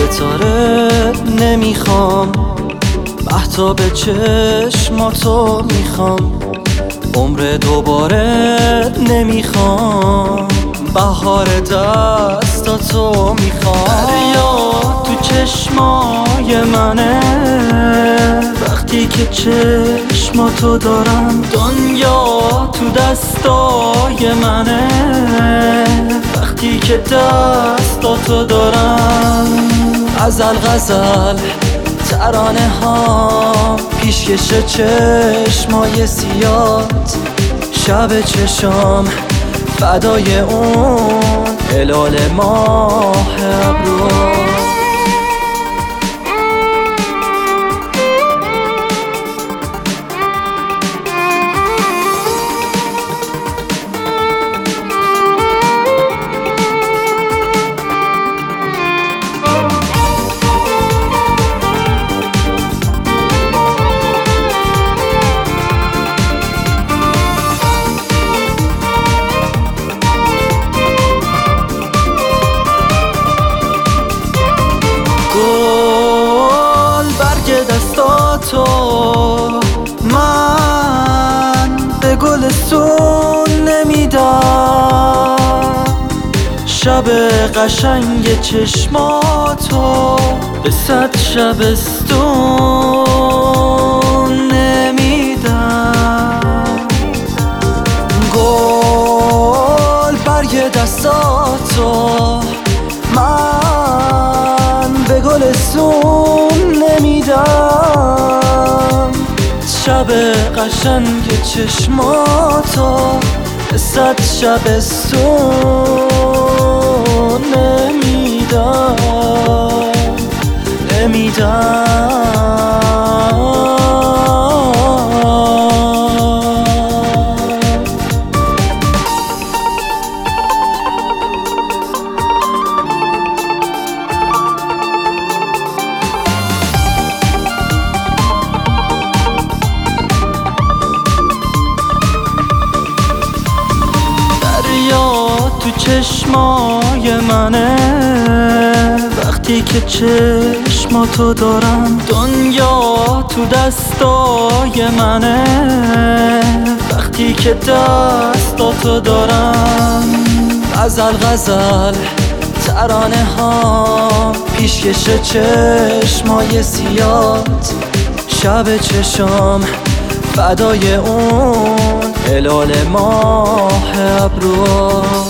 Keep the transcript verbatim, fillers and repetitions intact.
ستاره نمیخوام، مهتاب چشماتو میخوام، عمر دوباره نمیخوام، بهار دستاتو میخوام. دریا تو چشمای منه وقتی که چشماتو دارم، دنیا تو دستای منه وقتی که دستاتو دارم. غزل غزل ترانه ها پیشکش چشمای سیات، شب چشام فدای اون هلال ماه ابروات. دستاتو من به گلستون نمیدم، شب قشنگ چشماتو به صد شبستون نمیدم. گل برگ دستاتو من به گلستون نمیدم، شب قشنگ چشماتو به صد شبستون نمیدم نمیدم. تو چشمای منه وقتی که چشماتو دارم، دنیا تو دستای منه وقتی که دستاتو دارم. غزل غزل ترانه ها پیشکش چشمای سیات، شب چشام فدای اون هلال ماه ابروات.